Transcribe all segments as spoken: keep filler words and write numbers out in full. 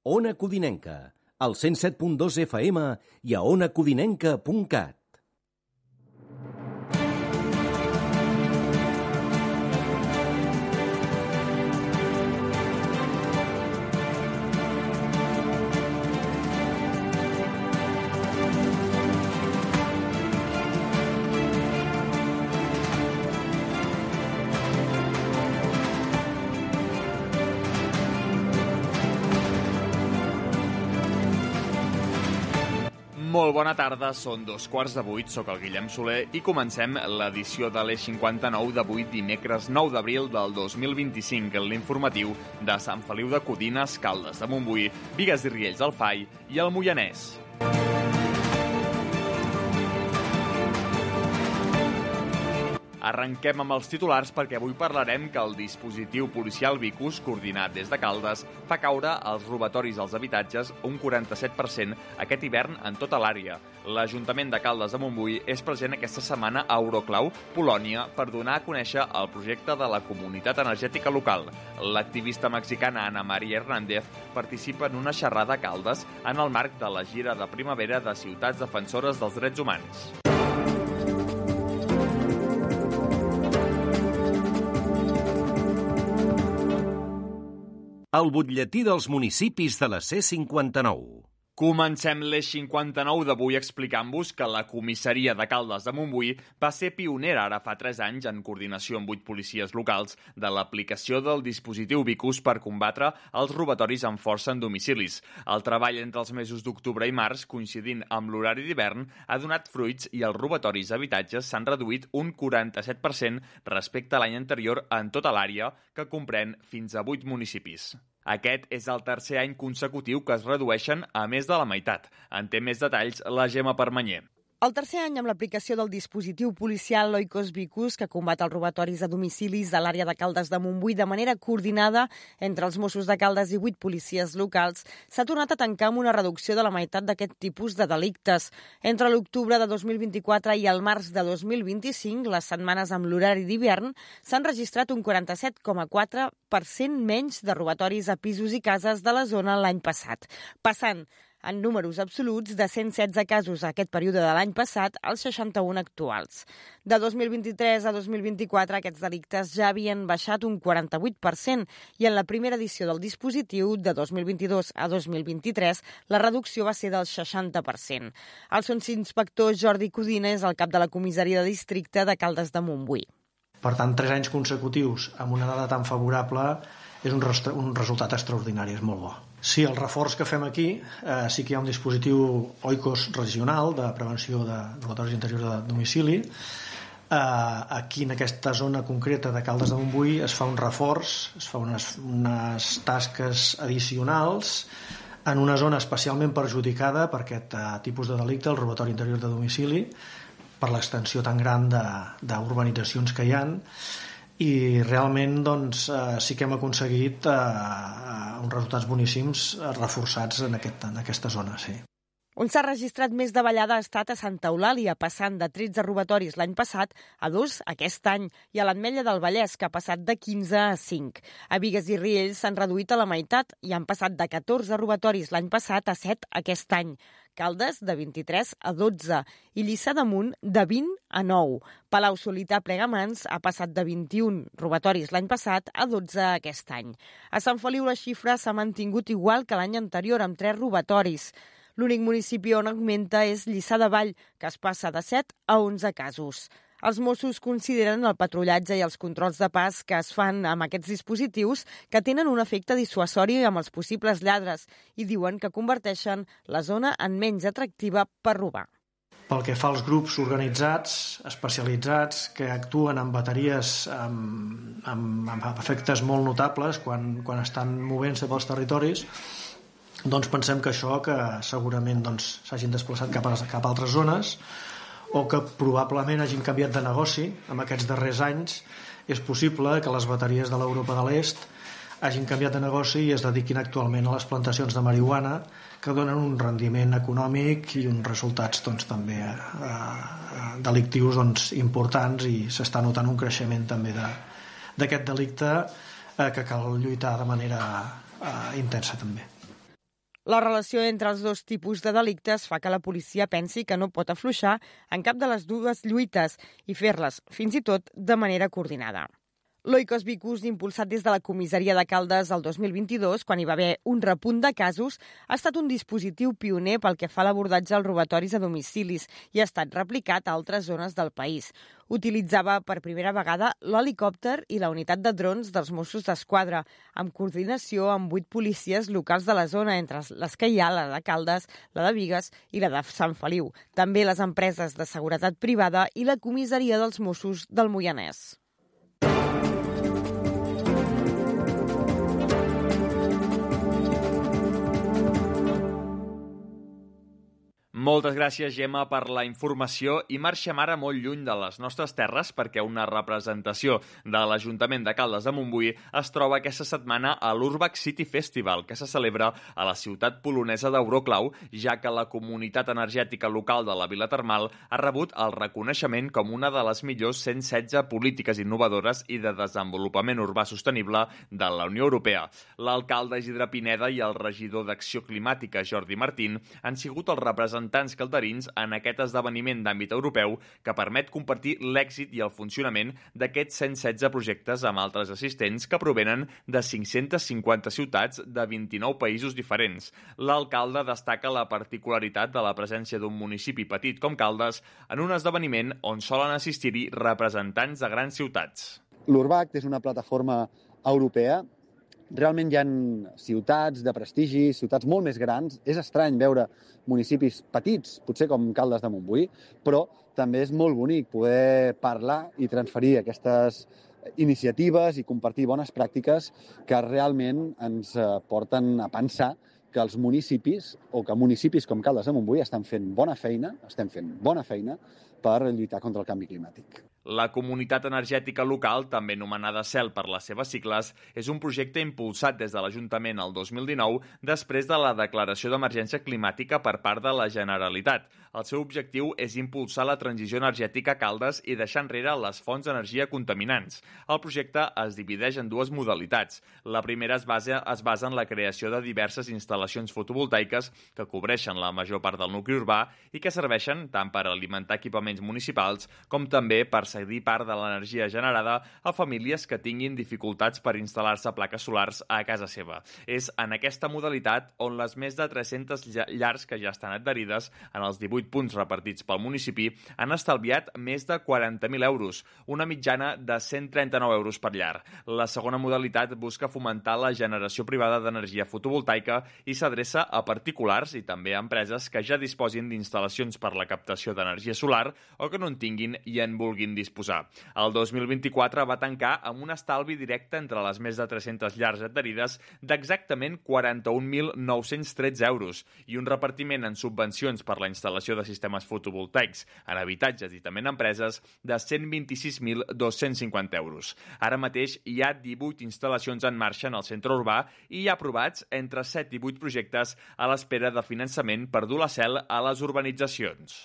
Ona Codinenca, al cent set punt dos F M i a ona codinenca punt cat. Molt bona tarda, són dos quarts de vuit, soc el Guillem Soler i comencem l'edició de l'Eix cinquanta-nou d'avui dimecres nou d'abril del dos mil vint-i-cinc, en l'informatiu de Sant Feliu de Codines, Caldes de Montbui, Bigues i Riells del Fai i el Moianès. Arrenquem amb els titulars perquè avui parlarem que el dispositiu policial Vicus, coordinat des de Caldes, fa caure els robatoris als habitatges un quaranta-set per cent aquest hivern en tota l'àrea. L'Ajuntament de Caldes de Montbui és present aquesta setmana a Euroclau, Polònia, per donar a conèixer el projecte de la comunitat energètica local. L'activista mexicana Ana María Hernández participa en una xerrada a Caldes en el marc de la gira de primavera de ciutats defensores dels drets humans. El butlletí dels municipis de la C cinquanta-nou. Comencem l'Eix cinquanta-nou d'avui explicant-vos que la comissaria de Caldes de Montbui va ser pionera ara fa tres anys en coordinació amb vuit policies locals de l'aplicació del dispositiu Vicus per combatre els robatoris amb força en domicilis. El treball entre els mesos d'octubre i març, coincidint amb l'horari d'hivern, ha donat fruits i els robatoris a habitatges s'han reduït un quaranta-set per cent respecte a l'any anterior en tota l'àrea, que comprèn fins a vuit municipis. Aquest és el tercer any consecutiu que es redueixen a més de la meitat. En té més detalls la Gemma Permanyer. El tercer any amb l'aplicació del dispositiu policial Oikos Vicus, que combat els robatoris a domicilis a l'àrea de Caldes de Montbui de manera coordinada entre els Mossos de Caldes i vuit policies locals, s'ha tornat a tancar amb una reducció de la meitat d'aquest tipus de delictes. Entre l'octubre de dos mil vint-i-quatre i el març de dos mil vint-i-cinc, les setmanes amb l'horari d'hivern, s'han registrat un quaranta-set coma quatre per cent menys de robatoris a pisos i cases de la zona l'any passat, passant en números absoluts de cent setze casos a aquest període de l'any passat als seixanta-un actuals. De dos mil vint-i-tres a dos mil vint-i-quatre aquests delictes ja havien baixat un quaranta-vuit per cent i en la primera edició del dispositiu, de dos mil vint-i-dos a dos mil vint-i-tres, la reducció va ser del seixanta per cent. El sotsinspector Jordi Codina és el cap de la comissaria de districte de Caldes de Montbui. Per tant, tres anys consecutius amb una dada tan favorable és un, un resultat extraordinari, és molt bo. Sí, el reforç que fem aquí, eh, sí que hi ha un dispositiu Oikos regional de prevenció de robatoris interiors de domicili. Eh, aquí, en aquesta zona concreta de Caldes de Montbui, es fa un reforç, es fa unes, unes tasques addicionals en una zona especialment perjudicada per aquest eh, tipus de delicte, el robatori interior de domicili, per l'extensió tan gran d'urbanitzacions que hi ha. I realment doncs, eh, sí que hem aconseguit eh, uns resultats boníssims eh, reforçats en, aquest, en aquesta zona. Sí. On s'ha registrat més davallada ha estat a Santa Eulàlia, passant de tretze robatoris l'any passat a dos aquest any, i a l'Ametlla del Vallès, que ha passat de quinze a cinc. A Bigues i Riells s'han reduït a la meitat i han passat de catorze robatoris l'any passat a set aquest any. Caldes, de vint-i-tres a dotze, i Lliçà d'Amunt, de vint a nou. Palau Solità Plegamans ha passat de vint-i-un robatoris l'any passat a dotze aquest any. A Sant Feliu la xifra s'ha mantingut igual que l'any anterior, amb tres robatoris. L'únic municipi on augmenta és Lliçà de Vall, que es passa de set a onze casos. Els Mossos consideren el patrullatge i els controls de pas que es fan amb aquests dispositius que tenen un efecte dissuasori amb els possibles lladres i diuen que converteixen la zona en menys atractiva per robar. Pel que fa als grups organitzats, especialitzats, que actuen amb bateries amb, amb, amb efectes molt notables quan, quan estan movent-se pels territoris, doncs pensem que això que segurament doncs, s'hagin desplaçat cap a, cap a altres zones o que probablement hagin canviat de negoci en aquests darrers anys. És possible que les bateries de l'Europa de l'Est hagin canviat de negoci i es dediquin actualment a les plantacions de marihuana, que donen un rendiment econòmic i uns resultats doncs, també eh, eh, delictius doncs, importants, i s'està notant un creixement també d'aquest delicte eh, que cal lluitar de manera eh, intensa també. La relació entre els dos tipus de delictes fa que la policia pensi que no pot afluixar en cap de les dues lluites i fer-les, fins i tot, de manera coordinada. L'Oikos Vicus, impulsat des de la comissaria de Caldes el dos mil vint-i-dos, quan hi va haver un repunt de casos, ha estat un dispositiu pioner pel que fa a l'abordatge als robatoris a domicilis i ha estat replicat a altres zones del país. Utilitzava per primera vegada l'helicòpter i la unitat de drons dels Mossos d'Esquadra, amb coordinació amb vuit policies locals de la zona, entre les que hi ha la de Caldes, la de Bigues i la de Sant Feliu. També les empreses de seguretat privada i la comissaria dels Mossos del Moianès. Moltes gràcies, Gemma, per la informació i marxem ara molt lluny de les nostres terres perquè una representació de l'Ajuntament de Caldes de Montbui es troba aquesta setmana a l'Urbac City Festival, que se celebra a la ciutat polonesa d'Euroclau, ja que la comunitat energètica local de la Vila Termal ha rebut el reconeixement com una de les millors cent setze polítiques innovadores i de desenvolupament urbà sostenible de la Unió Europea. L'alcalde Isidre Pineda i el regidor d'Acció Climàtica, Jordi Martín, han sigut els representants calderins en aquest esdeveniment d'àmbit europeu que permet compartir l'èxit i el funcionament d'aquests cent setze projectes amb altres assistents que provenen de cinc-centes cinquanta ciutats de vint-i-nou països diferents. L'alcalde destaca la particularitat de la presència d'un municipi petit com Caldes en un esdeveniment on solen assistir-hi representants de grans ciutats. L'Urbac és una plataforma europea. Realment hi ha ciutats de prestigi, ciutats molt més grans. És estrany veure municipis petits, potser com Caldes de Montbui, però també és molt bonic poder parlar i transferir aquestes iniciatives i compartir bones pràctiques que realment ens porten a pensar que els municipis, o que municipis com Caldes de Montbui estan fent bona feina, estem fent bona feina per lluitar contra el canvi climàtic. La comunitat energètica local, també anomenada C E L per les seves sigles, és un projecte impulsat des de l'Ajuntament el dos mil dinou després de la declaració d'emergència climàtica per part de la Generalitat. El seu objectiu és impulsar la transició energètica a Caldes i deixar enrere les fonts d'energia contaminants. El projecte es divideix en dues modalitats. La primera es basa, es basa en la creació de diverses instal·lacions fotovoltaiques que cobreixen la major part del nucli urbà i que serveixen tant per alimentar equipaments municipals com també per cedir part de l'energia generada a famílies que tinguin dificultats per instal·lar-se plaques solars a casa seva. És en aquesta modalitat on les més de tres-centes llars que ja estan adherides en els divuit punts repartits pel municipi han estalviat més de quaranta mil euros, una mitjana de cent trenta-nou euros per llar. La segona modalitat busca fomentar la generació privada d'energia fotovoltaica i s'adreça a particulars i també a empreses que ja disposin d'instal·lacions per la captació d'energia solar o que no en tinguin i en vulguin disposar. El dos mil vint-i-quatre va tancar amb un estalvi directe entre les més de tres-centes llars adherides d'exactament quaranta-un mil nou-cents tretze euros i un repartiment en subvencions per la instal·lació de sistemes fotovoltaics en habitatges i també en empreses de cent vint-i-sis mil dos-cents cinquanta euros. Ara mateix hi ha divuit instal·lacions en marxa en el centre urbà i hi ha aprovats entre set i vuit projectes a l'espera de finançament per dur la C E L a les urbanitzacions.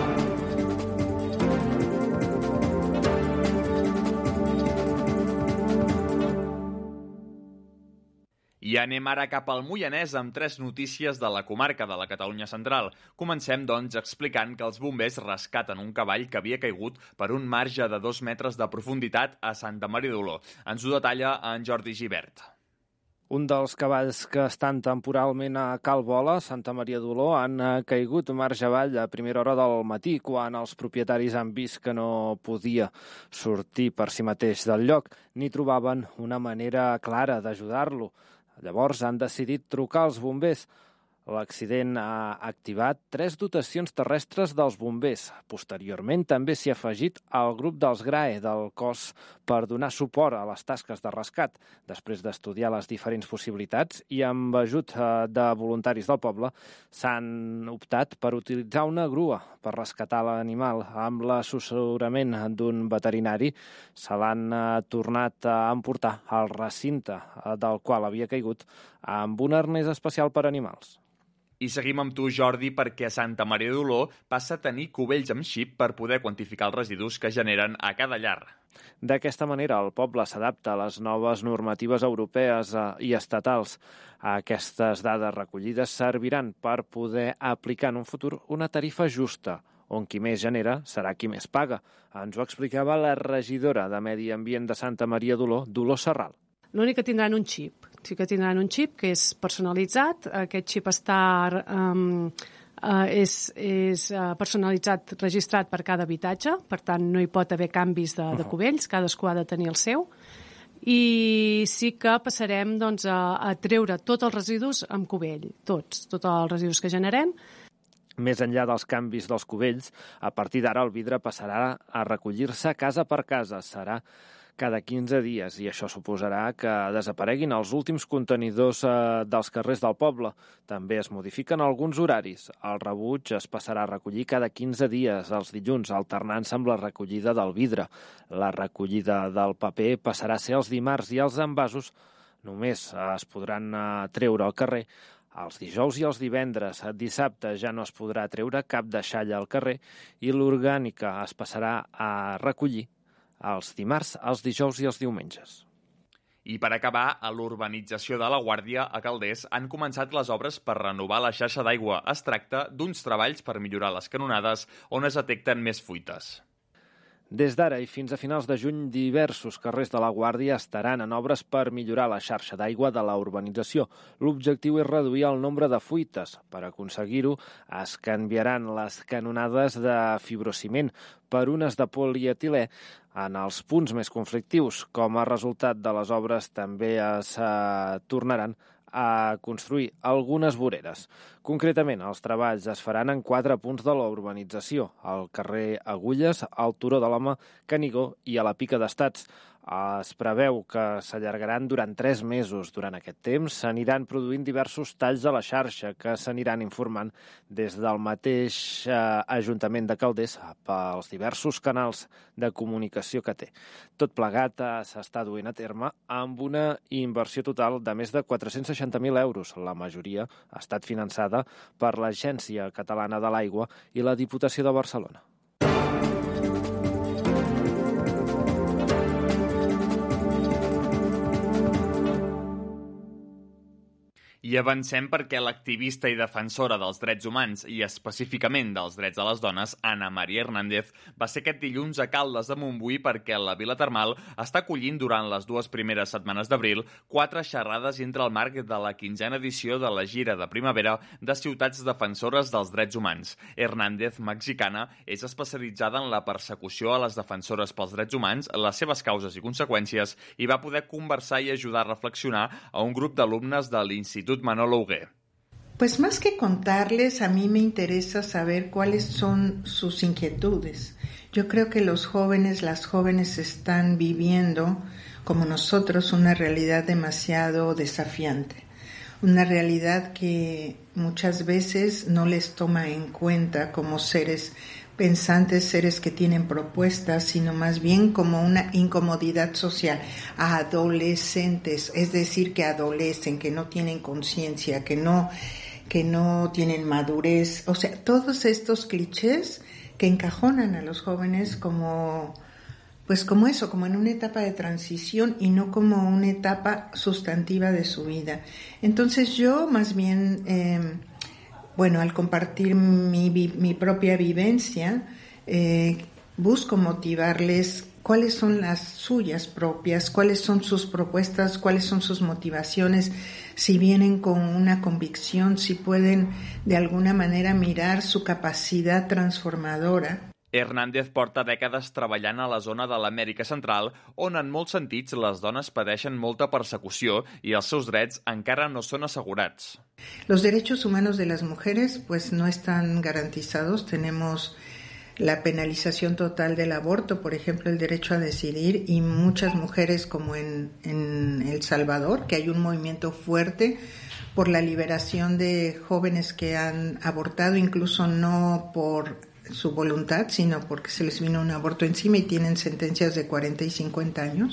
I anem ara cap al Moianès amb tres notícies de la comarca de la Catalunya Central. Comencem, doncs, explicant que els bombers rescaten un cavall que havia caigut per un marge de dos metres de profunditat a Santa Maria d'Oló. Ens ho detalla en Jordi Gibert. Un dels cavalls que estan temporalment a Cal Bola, Santa Maria d'Oló, han caigut marge avall a primera hora del matí, quan els propietaris han vist que no podia sortir per si mateix del lloc, ni trobaven una manera clara d'ajudar-lo. Llavors han decidit trucar als bombers. L'accident ha activat tres dotacions terrestres dels bombers. Posteriorment també s'hi ha afegit el grup dels G R A E del cos per donar suport a les tasques de rescat. Després d'estudiar les diferents possibilitats i amb ajut de voluntaris del poble, s'han optat per utilitzar una grua per rescatar l'animal. Amb l'assessorament d'un veterinari se l'han tornat a emportar al recinte del qual havia caigut amb un arnès especial per animals. I seguim amb tu, Jordi, perquè Santa Maria d'Oló passa a tenir cubells amb xip per poder quantificar els residus que generen a cada llar. D'aquesta manera, el poble s'adapta a les noves normatives europees i estatals. Aquestes dades recollides serviran per poder aplicar en un futur una tarifa justa, on qui més genera serà qui més paga. Ens ho explicava la regidora de Medi Ambient de Santa Maria d'Oló, Dolors Serral. L'únic que tindran un xip. Sí que tindran un xip que és personalitzat. Aquest xip està um, uh, és, és uh, personalitzat, registrat per cada habitatge, per tant no hi pot haver canvis de, de cubells, cadascú ha de tenir el seu. I sí que passarem doncs, a, a treure tots els residus amb cubell, tots, tots els residus que generem. Més enllà dels canvis dels cubells, a partir d'ara el vidre passarà a recollir-se casa per casa. Serà cada quinze dies i això suposarà que desapareguin els últims contenidors eh, dels carrers del poble. També es modifiquen alguns horaris. El rebuig es passarà a recollir cada quinze dies, els dilluns, alternant-se amb la recollida del vidre. La recollida del paper passarà a ser els dimarts i els envasos només es podran eh, treure al carrer els dijous i els divendres. Dissabte ja no es podrà treure cap deixalla al carrer i l'orgànica es passarà a recollir els dimarts, els dijous i els diumenges. I per acabar, a l'urbanització de La Guàrdia, a Calders, han començat les obres per renovar la xarxa d'aigua. Es tracta d'uns treballs per millorar les canonades on es detecten més fuites. Des d'ara i fins a finals de juny, diversos carrers de La Guàrdia estaran en obres per millorar la xarxa d'aigua de la urbanització. L'objectiu és reduir el nombre de fuites. Per aconseguir-ho, es canviaran les canonades de fibrociment per unes de polietilè en els punts més conflictius. Com a resultat de les obres, també es eh, tornaran a construir algunes voreres. Concretament, els treballs es faran en quatre punts de la urbanització, al carrer Agulles, al Turó de l'Home, Canigó i a la Pica d'Estats. Es preveu que s'allargaran durant tres mesos. Durant aquest temps s'aniran produint diversos talls de la xarxa que s'aniran informant des del mateix eh, Ajuntament de Calders pels diversos canals de comunicació que té. Tot plegat eh, s'està duent a terme amb una inversió total de més de quatre-cents seixanta mil euros. La majoria ha estat finançada per l'Agència Catalana de l'Aigua i la Diputació de Barcelona. I avancem perquè l'activista i defensora dels drets humans i específicament dels drets de les dones, Ana María Hernández, va ser aquest dilluns a Caldes de Montbui perquè la Vila Termal està acollint durant les dues primeres setmanes d'abril quatre xerrades entre el marc de la quinzena edició de la gira de primavera de ciutats defensores dels drets humans. Hernández, mexicana, és especialitzada en la persecució a les defensores pels drets humans, les seves causes i conseqüències, i va poder conversar i ajudar a reflexionar a un grup d'alumnes de l'Institut Manolo Hugué. Pues más que contarles, a mí me interesa saber cuáles son sus inquietudes. Yo creo que los jóvenes, las jóvenes están viviendo, como nosotros, una realidad demasiado desafiante. Una realidad que muchas veces no les toma en cuenta como seres pensantes, seres que tienen propuestas, sino más bien como una incomodidad social. A adolescentes, es decir, que adolecen, que no tienen conciencia, que no, que no tienen madurez. O sea, todos estos clichés que encajonan a los jóvenes como, pues como eso, como en una etapa de transición y no como una etapa sustantiva de su vida. Entonces yo más bien... Eh, Bueno, al compartir mi, mi propia vivencia, eh, busco motivarles cuáles son las suyas propias, cuáles son sus propuestas, cuáles son sus motivaciones, si vienen con una convicción, si pueden de alguna manera mirar su capacidad transformadora. Hernández porta dècades treballant a la zona de l'Amèrica Central, on en molts sentits les dones pateixen molta persecució i els seus drets encara no són assegurats. Los derechos humanos de las mujeres pues no están garantizados. Tenemos la penalización total del aborto, por ejemplo, el derecho a decidir, y muchas mujeres como en, en El Salvador, que hay un movimiento fuerte por la liberación de jóvenes que han abortado, incluso no por su voluntad, sino porque se les vino un aborto encima y tienen sentencias de cuarenta y cincuenta años.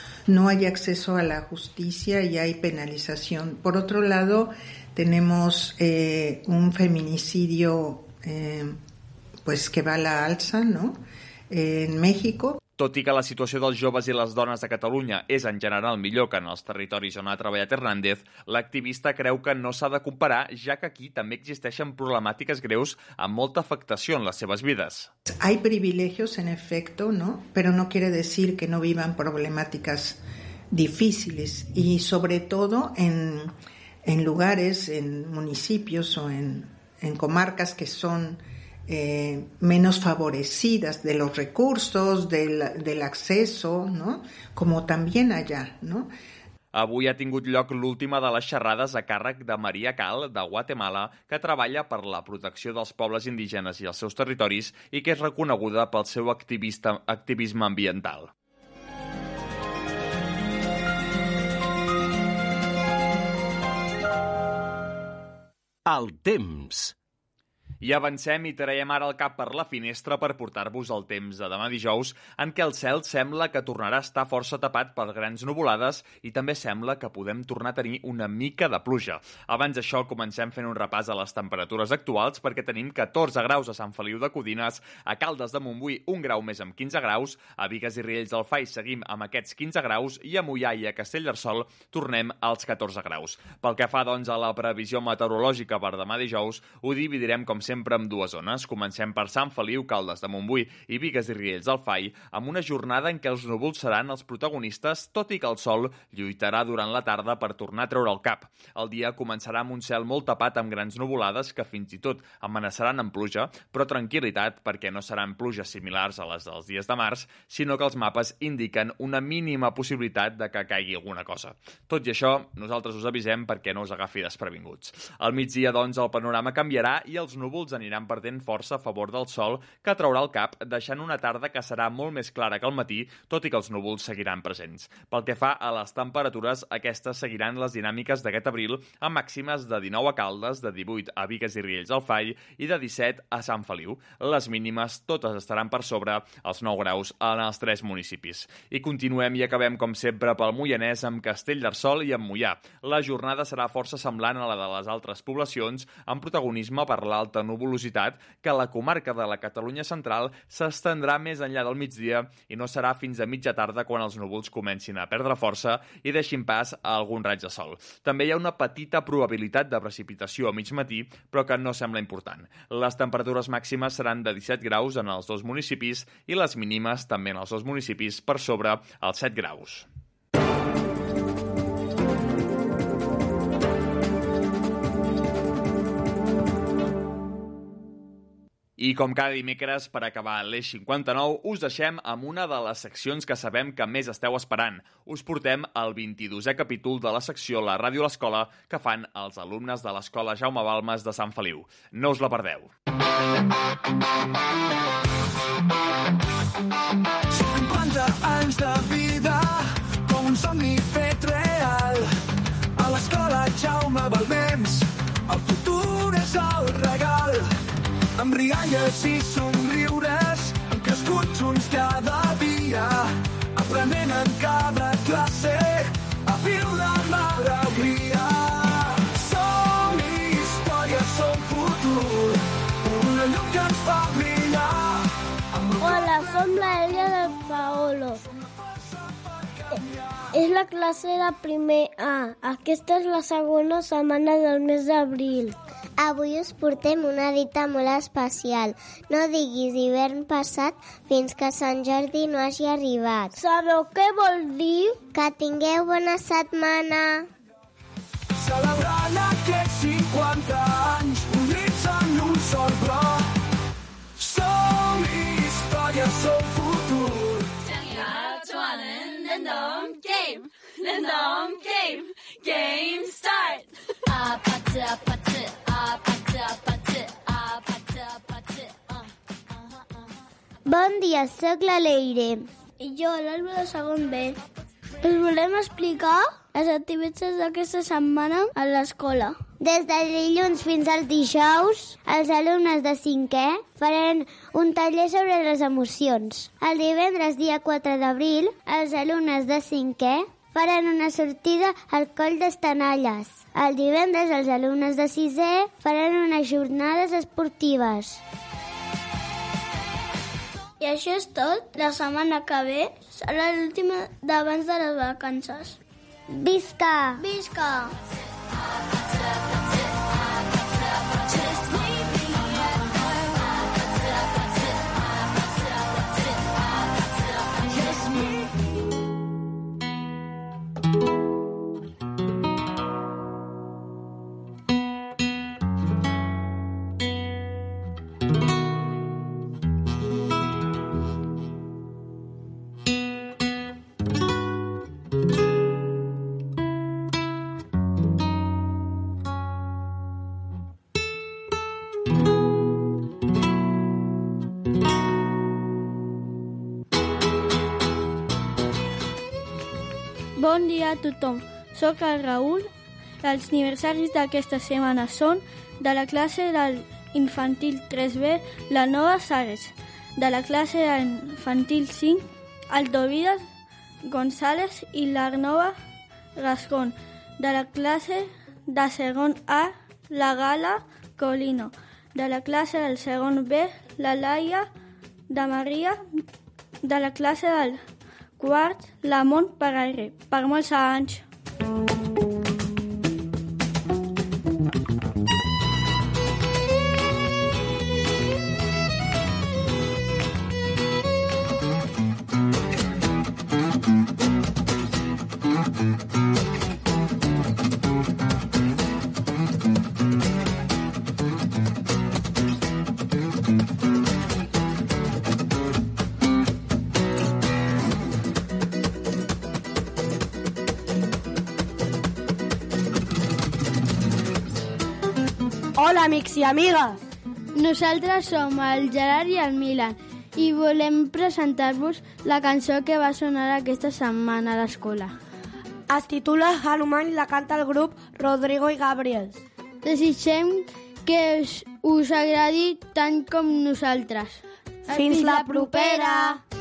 No hay acceso a la justicia y hay penalización. Por otro lado, tenemos eh, un feminicidio eh, pues que va a la alza, ¿no? Eh, en México. Tot i que la situació dels joves i les dones de Catalunya és en general millor que en els territoris on ha treballat Hernández, l'activista creu que no s'ha de comparar, ja que aquí també existeixen problemàtiques greus amb molta afectació en les seves vides. Hay privilegios en efecto, ¿no? Pero no quiere decir que no vivan problemáticas difíciles y sobre todo en, en lugares, en municipios o en, en comarcas que son Eh, menos favorecidas de los recursos, del, del acceso, ¿no? Como también allá, ¿no? Avui ha tingut lloc l'última de les xerrades a càrrec de Maria Cal, de Guatemala, que treballa per la protecció dels pobles indígenes i els seus territoris i que és reconeguda pel seu activista, activisme ambiental. El temps. I avancem i traiem ara el cap per la finestra per portar-vos el temps de demà dijous, en què el cel sembla que tornarà a estar força tapat per grans nuvolades i també sembla que podem tornar a tenir una mica de pluja. Abans d'això, comencem fent un repàs a les temperatures actuals perquè tenim catorze graus a Sant Feliu de Codines, a Caldes de Montbui un grau més amb quinze graus, a Bigues i Riells del Fai seguim amb aquests quinze graus i a Moià i a Castellterçol tornem als catorze graus. Pel que fa, doncs, a la previsió meteorològica per demà dijous, ho dividirem com sempre amb dues zones. Comencem per Sant Feliu, Caldes de Montbui i Bigues i Riells del Fai, amb una jornada en què els núvols seran els protagonistes, tot i que el sol lluitarà durant la tarda per tornar a treure el cap. El dia començarà amb un cel molt tapat amb grans nuvolades que fins i tot amenaçaran amb pluja, però tranquil·litat perquè no seran pluges similars a les dels dies de març, sinó que els mapes indiquen una mínima possibilitat de que caigui alguna cosa. Tot i això, nosaltres us avisem perquè no us agafi desprevinguts. Al migdia, doncs, el panorama canviarà i els núvols aniran perdent força a favor del sol, que traurà el cap, deixant una tarda que serà molt més clara que al matí, tot i que els núvols seguiran presents. Pel que fa a les temperatures, aquestes seguiran les dinàmiques d'aquest abril, amb màximes de dinou a Caldes, de divuit a Bigues i Riells del Fai i de disset a Sant Feliu. Les mínimes totes estaran per sobre els nou graus en els tres municipis. I continuem i acabem, com sempre, pel Moianès amb Castellterçol i amb Moià. La jornada serà força semblant a la de les altres poblacions, amb protagonisme per l'alta nuvolositat, que a la comarca de la Catalunya central s'estendrà més enllà del migdia i no serà fins a mitja tarda quan els núvols comencin a perdre força i deixin pas a algun raig de sol. També hi ha una petita probabilitat de precipitació a mig matí, però que no sembla important. Les temperatures màximes seran de disset graus en els dos municipis i les mínimes també en els dos municipis per sobre els set graus. I com cada dimecres, per acabar l'Eix cinquanta-nou, us deixem amb una de les seccions que sabem que més esteu esperant. Us portem el vint-i-dosè capítol de la secció La Ràdio a l'Escola que fan els alumnes de l'Escola Jaume Balmes de Sant Feliu. No us la perdeu. cinquanta anys de vida, com un somni fet real. A l'Escola Jaume Balmes, el futur és el regal. Amb rialles i somriures, hem crescut junts cada dia, aprenent en cada classe a viure amb alegria. Som història, som futur, una llum que ens fa brillar. Hola, som la Elia del Paolo. És la classe de primer A. Aquesta és la segona setmana del mes d'abril. Avui us portem una dita molt especial. No diguis hivern passat fins que Sant Jordi no hagi arribat. Sabeu què vol dir? Que tingueu bona setmana. Celebrant aquests cinquanta anys, units en un sol bloc. Som història, som futur. Random game, random game, game start. Apatı apatı, apatı apatı, apatı apatı. Bon dia, soc la Leire. I jo, l'Alba de segon B. Us volem explicar les activitats d'aquesta setmana a l'escola. Des del dilluns fins al dijous, els alumnes de cinquè faran un taller sobre les emocions. El divendres, dia quatre d'abril, els alumnes de cinquè faran una sortida al Coll d'Estanalles. El divendres, els alumnes de sisè faran unes jornades esportives. I això és tot. La setmana que ve serà l'última d'abans de les vacances. Visca! Visca! Bon dia a tothom. Soc el Raül. Els aniversaris d'aquesta setmana són de la classe del infantil tres B, la Nova Sares, de la classe de infantil cinc, el Tobias González i la Nova Gascón, de la classe de segon A, la Gala Colino, de la classe del segon B, la Laia de Maria, de la classe del quart, la Mont Pereira, per molts anys. Hola, amics i amigues! Nosaltres som el Gerard i el Milan i volem presentar-vos la cançó que va sonar aquesta setmana a l'escola. Es titula Hanuman i la canta el grup Rodrigo i Gabriel. Desitgem que us, us agradi tant com nosaltres. Fins la propera!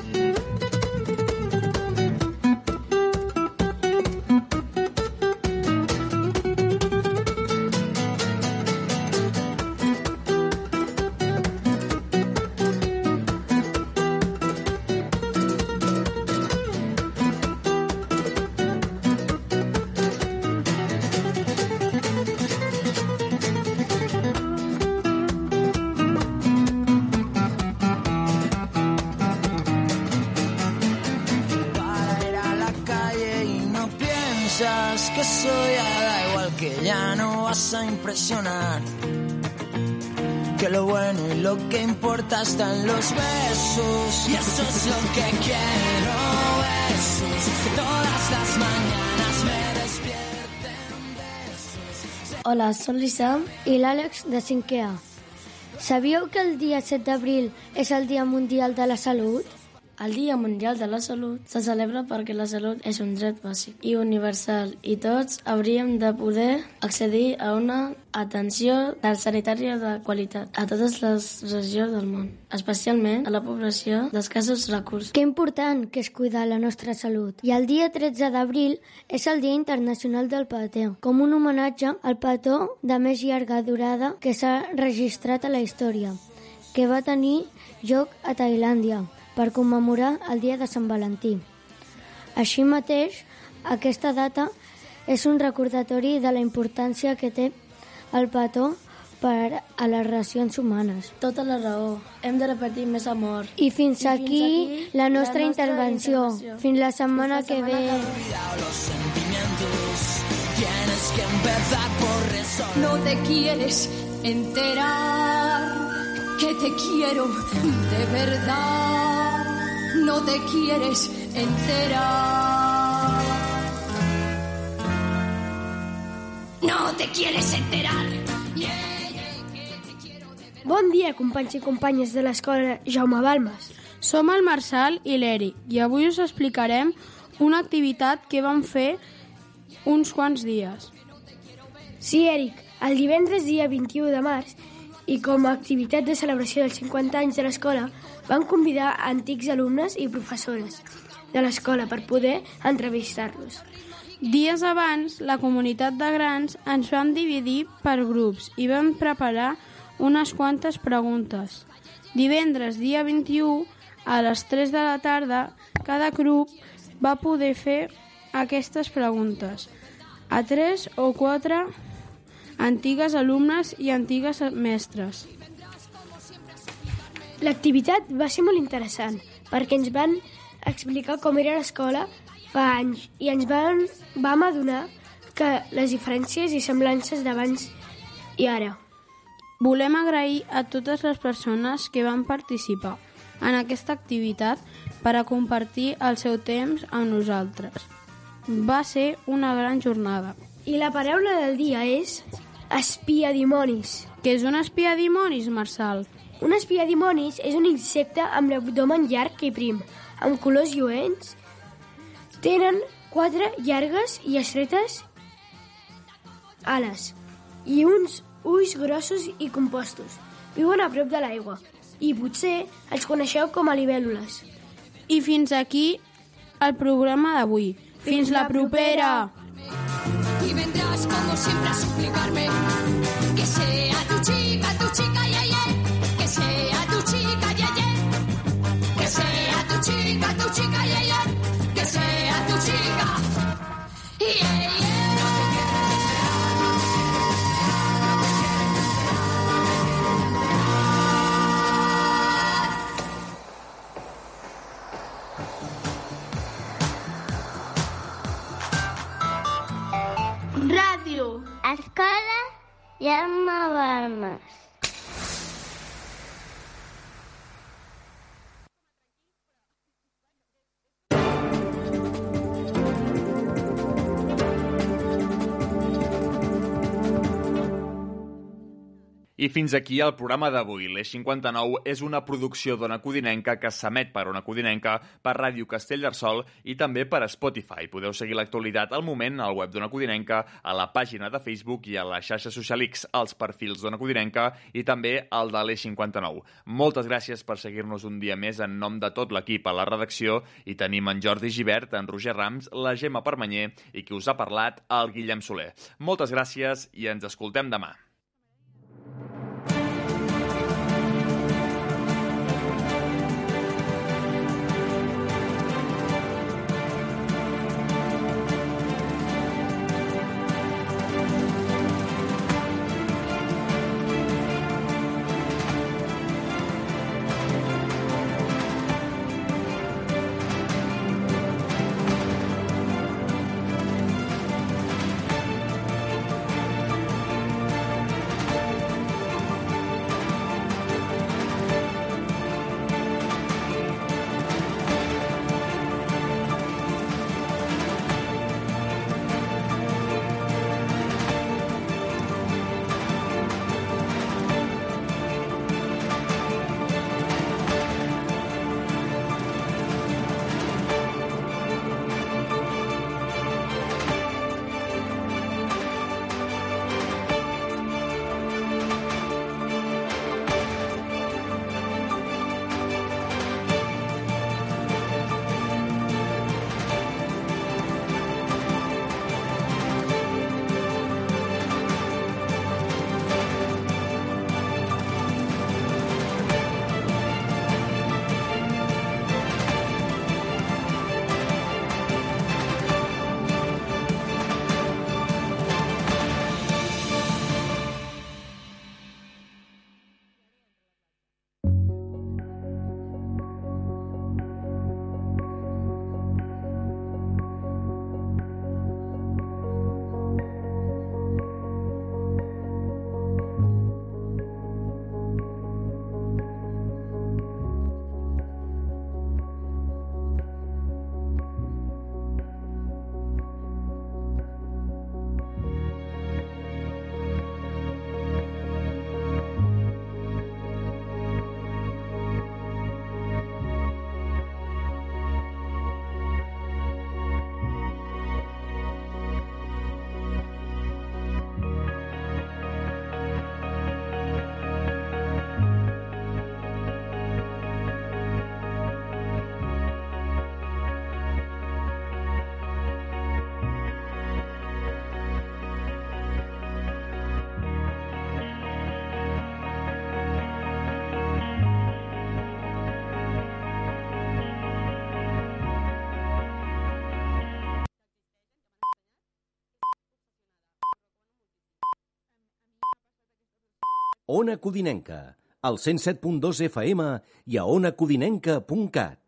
Que soy da igual que ya no vas a impresionar, que lo bueno y lo que importa está en los besos, y eso es lo que quiero, besos, que todas las mañanas me despierten besos. Hola, soy l'Isam i l'Àlex de cinquè A. Sabíeu que el dia set d'abril és el Dia Mundial de la Salut? El Dia Mundial de la Salut se celebra perquè la salut és un dret bàsic i universal i tots hauríem de poder accedir a una atenció sanitària de qualitat a totes les regions del món, especialment a la població d'escassos recursos. Que important que és cuidar la nostra salut. I el dia tretze d'abril és el Dia Internacional del Petó, com un homenatge al petó de més llarga durada que s'ha registrat a la història, que va tenir lloc a Tailàndia, per commemorar el dia de Sant Valentí. Així mateix, aquesta data és un recordatori de la importància que té el petó per a les relacions humanes. Tota la raó. Hem de repetir més amor. I fins, I aquí, fins aquí la nostra, la nostra intervenció. intervenció. Fins la setmana, fins la setmana que, que ve. No te quieres enterar que te quiero de verdad. No te quieres enterar. No te quieres enterar. Yeah, yeah, que te quiero de verdad. Bon dia, companys i companyes de l'escola Jaume Balmes. Som el Marçal i l'Eric i avui us explicarem una activitat que vam fer uns quants dies. Sí, Eric, el divendres dia vint-i-u de març, i com a activitat de celebració dels cinquanta anys de l'escola, van convidar antics alumnes i professores de l'escola per poder entrevistar-los. Dies abans, la comunitat de grans ens vam dividir per grups i vam preparar unes quantes preguntes. Divendres, dia vint-i-u, a les tres de la tarda, cada grup va poder fer aquestes preguntes a tres o quatre antigues alumnes i antigues mestres. L'activitat va ser molt interessant perquè ens van explicar com era l'escola fa anys i ens van, vam adonar que les diferències i semblances d'abans i ara. Volem agrair a totes les persones que van participar en aquesta activitat per a compartir el seu temps amb nosaltres. Va ser una gran jornada. I la paraula del dia és espiadimonis. Què és un espiadimonis, Marçal? Un espiadimonis és un insecte amb l'abdomen llarg i prim, amb colors lluents. Tenen quatre llargues i estretes ales i uns ulls grossos i compostos. Viuen a prop de l'aigua i potser els coneixeu com a libèl·lules. I fins aquí el programa d'avui. Fins la propera! Y vendrás como siempre a suplicarme que sea tu chica, tu chica, ye, ye. Que sea tu chica, ye, ye. Que sea tu chica, tu chica, ye, ye. Que sea tu chica, ye, ye. Ràdio. Escola Jaume Balmes. I fins aquí el programa d'avui. L'Eix cinquanta-nou és una producció d'Ona Codinenca que s'emet per Ona Codinenca, per Ràdio Castellterçol i també per Spotify. Podeu seguir l'actualitat al moment al web d'Ona Codinenca, a la pàgina de Facebook i a la xarxa social X, als perfils d'Ona Codinenca i també al de l'Eix cinquanta-nou. Moltes gràcies per seguir-nos un dia més en nom de tot l'equip a la redacció i tenim en Jordi Givert, en Roger Rams, la Gemma Permanyer i qui us ha parlat, el Guillem Soler. Moltes gràcies i ens escoltem demà. Ona Codinenca, al cent set punt dos F M i a ona codinenca punt cat.